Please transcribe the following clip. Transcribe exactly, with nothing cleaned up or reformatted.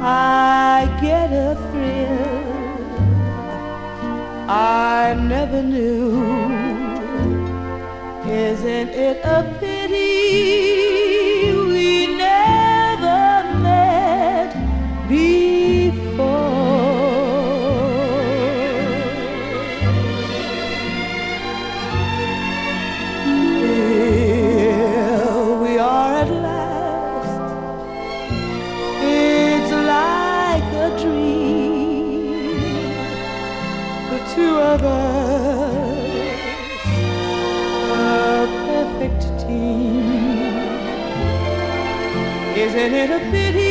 I get a thrill I never knew. Isn't it a pity we never met before? Here we are at last. It's like a dream, the two of us, a perfect team. Isn't it a pity